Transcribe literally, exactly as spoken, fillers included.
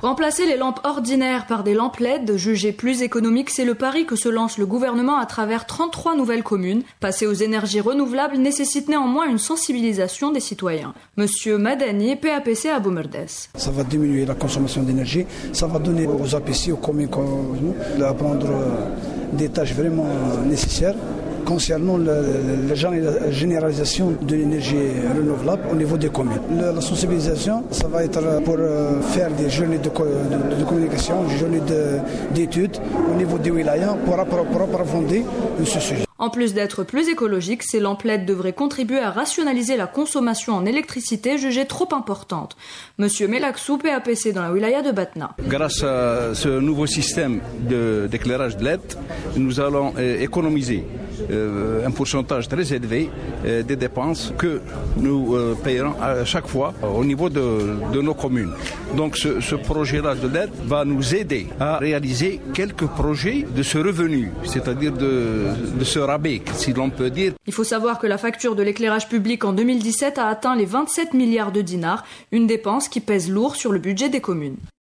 Remplacer les lampes ordinaires par des lampes L E D jugées plus économiques, c'est le pari que se lance le gouvernement à travers trente-trois nouvelles communes. Passer aux énergies renouvelables nécessite néanmoins une sensibilisation des citoyens. Monsieur Madani, P A P C à Boumerdès. Ça va diminuer la consommation d'énergie, ça va donner aux A P C, aux communes comme nous, à prendre des tâches vraiment nécessaires. Concernant la, la généralisation de l'énergie renouvelable au niveau des communes. La, la sensibilisation, ça va être pour euh, faire des journées de, de, de communication, des journées d'études au niveau des wilayas pour, pour, pour approfondir ce sujet. En plus d'être plus écologiques, ces lampes L E D devraient contribuer à rationaliser la consommation en électricité jugée trop importante. Monsieur Melaksou, P A P C dans la wilaya de Batna. Grâce à ce nouveau système d'éclairage de, de L E D, nous allons euh, économiser euh, un pourcentage très élevé euh, des dépenses que nous euh, payerons à chaque fois au niveau de, de nos communes. Donc ce, ce projet-là de L E D va nous aider à réaliser quelques projets de ce revenu, c'est-à-dire de, de ce rabais, si l'on peut dire. Il faut savoir que la facture de l'éclairage public en deux mille dix-sept a atteint les vingt-sept milliards de dinars, une dépense qui pèse lourd sur le budget des communes.